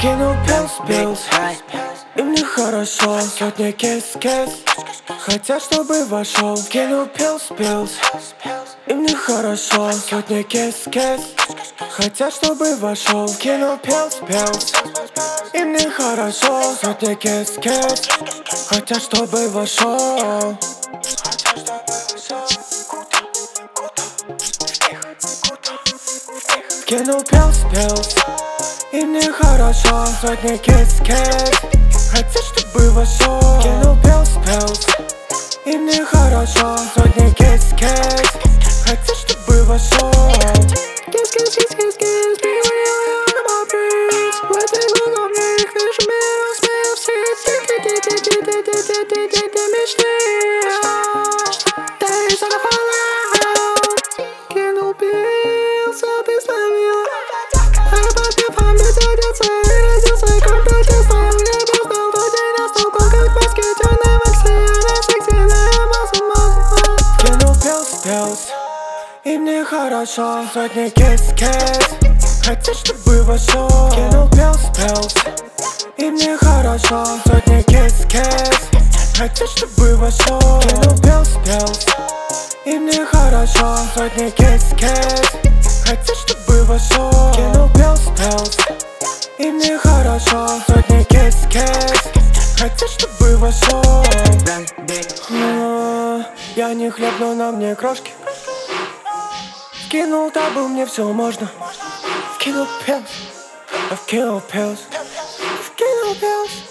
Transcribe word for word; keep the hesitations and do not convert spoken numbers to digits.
Кинул пилс-пилс, и мне хорошо. Сотня кис-кис, хотят, чтобы вошел. Кинул пилс-пилс, и мне хорошо. Сотня кис-кис, хотят, чтобы вошел. Кинул пилс-пилс, и мне хорошо. Сотня кис-кис, хотят, чтобы вошел. Кинул пилс-пилс, и мне хорошо. Сотня кис-кис, хотят, чтобы вошел. Кинул пилс-пилс, и мне хорошо. Сотня кис-кис, хотят, чтобы вошел. Кис-кис-кис-кис-кис, перевалил я на приз. В этой глаза мне их вижу мир, успею все. Ты-ты-ты-ты-ты-ты-ты-ты-ты мечты. Ты что-то fallout. Кинул пилс, а ты словил. А под память одеться и родился. Когда ты стал, мне пиздал, тот день настал. Как в маске темной макси, она сексиная масса-масса. Кинул пилс-пилс, и мне хорошо. Сотня кис-кис, хотят, чтобы вошел. Кинул пилс-пилс, и мне хорошо. Сотня кис-кис, хотят, чтобы вошел. Кинул пилс-пилс, и мне хорошо. Сотня кис-кис, хотят, чтобы вошел. Кинул пилс-пилс, и мне хорошо. Сотня кис-кис, хотят, чтобы вошел. Я не хлеб, но на мне крошки. Вкинул табу, мне все можно. Вкинул пилс, вкинул пилс, вкинул пилс.